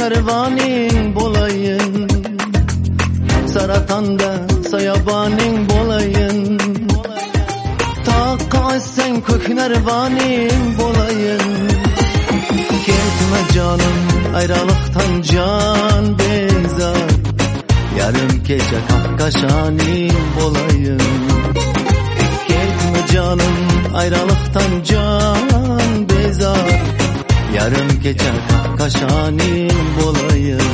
karvoning bo'layin, Saratonda soyaboning bo'layin, toqqa ochsang ko'k narvoning bo'layin. Ketma jonim, ayriliqdan jon bezor, yarim kecha qahqashoning bo'layin. Ketma jonim, ayriliqdan jon bezor, yarim kecha qahqashoning bo'layin.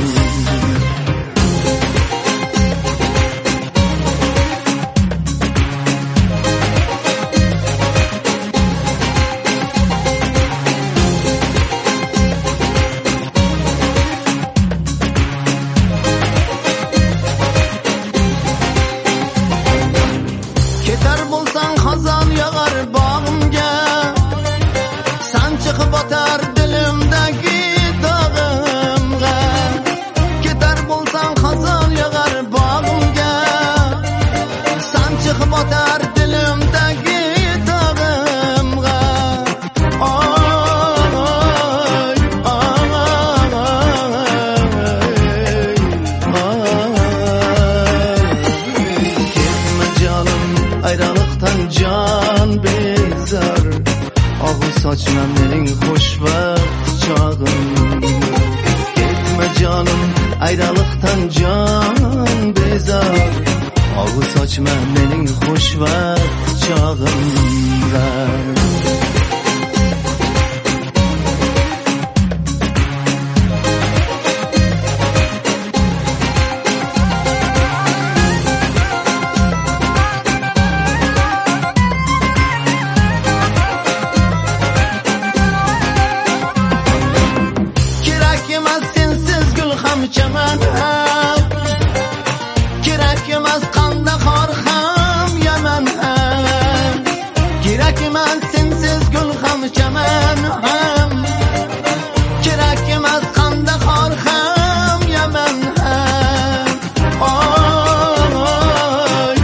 Ketar bo'lsang xazon yog'ar bog'imga, sanchiq botar dilimdagi dog'imga. Ketar bo'lsang xazon yog'ar bog'imga, sanchiq botar dilimdagi dog'imga. Oy, oy, ketma jonim, ayriliqdan jon bezor, og'iz sochma mening xushvaqt chog'im. Ketma jonim, ayriliqdan jon bezor, og'iz sochma mening xushvaqt chog'imda. Chaman ham kerak emas, qanda qor ham yaman ham kerak emas, sensiz gul ham chaman ham kerak emas, qanda qor ham yaman ham. Oy, oy,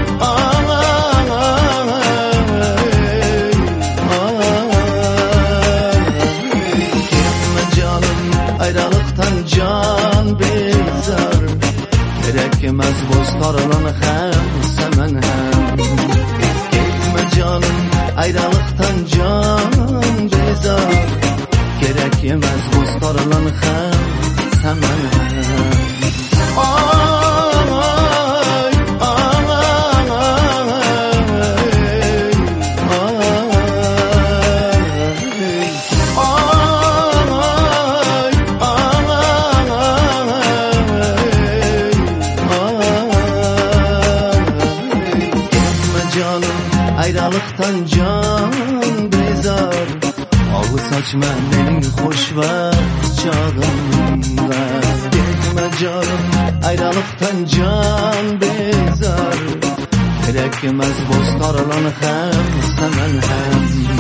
ketma jonim, ayriliqdan jon bezor, kerak emas bo'storlan ham saman ham. Ketma jonim, ayriliqdan jon bezor, kerak emas bo'storlan ham saman ham. Oy, oy, ayriliqdan jon bezor, og'iz sochma mening xushvaqt chog'imda. Ketma jonim, ayriliqdan jon bezor, kerak emas bo'storlan ham saman ham.